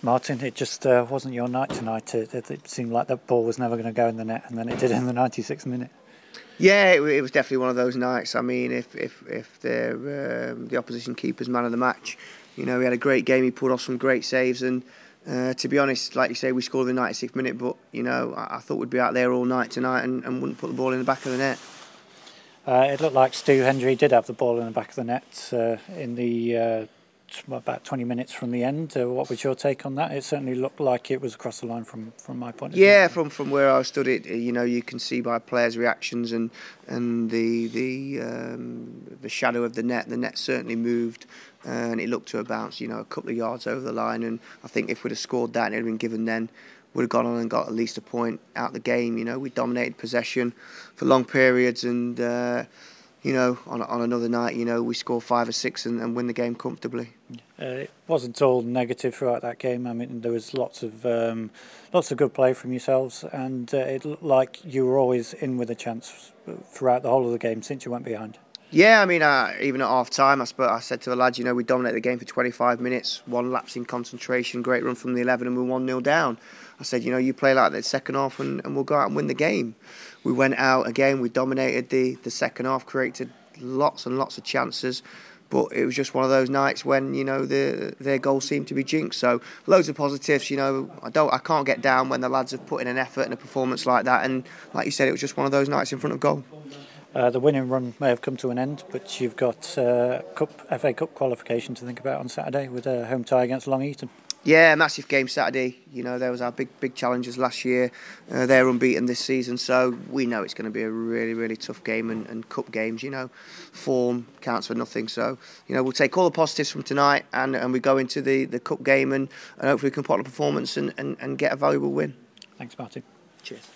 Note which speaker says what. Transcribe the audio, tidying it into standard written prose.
Speaker 1: Martin, it just wasn't your night tonight. It seemed like that ball was never going to go in the net, and then it did in the 96th minute.
Speaker 2: Yeah, it was definitely one of those nights. I mean, if the opposition keeper's man of the match, he had a great game. He pulled off some great saves, and to be honest, like you say, we scored in the 96th minute. But I thought we'd be out there all night tonight and wouldn't put the ball in the back of the net.
Speaker 1: It looked like Stu Hendry did have the ball in the back of the net in the about 20 minutes from the end. What was your take on that? It certainly looked like it was across the line from my point of view.
Speaker 2: Yeah, from where I stood, it you can see by players' reactions and the shadow of the net. The net certainly moved, and it looked to have bounced a couple of yards over the line. And I think if we'd have scored that and it had been given then, would have gone on and got at least a point out the game. We dominated possession for long periods, and on another night, we score 5 or 6 and win the game comfortably.
Speaker 1: It wasn't all negative throughout that game. I mean, there was lots of good play from yourselves, and it looked like you were always in with a chance throughout the whole of the game since you went behind.
Speaker 2: Yeah, I mean, even at half time, I said to the lads, we dominated the game for 25 minutes, one lapse in concentration, great run from the 11, and we're 1-0 down. I said, you play like that the second half and we'll go out and win the game. We went out again, we dominated the second half, created lots and lots of chances, but it was just one of those nights when, their goals seemed to be jinxed. So loads of positives, I can't get down when the lads have put in an effort and a performance like that, and like you said, it was just one of those nights in front of goal.
Speaker 1: The winning run may have come to an end, but you've got FA Cup qualification to think about on Saturday with a home tie against Long Eaton.
Speaker 2: Yeah, massive game Saturday. There was our big challengers last year. They're unbeaten this season, so we know it's going to be a really, really tough game. And cup games, form counts for nothing. So, we'll take all the positives from tonight and we go into the cup game and hopefully we can put on a performance and get a valuable win.
Speaker 1: Thanks, Martin.
Speaker 2: Cheers.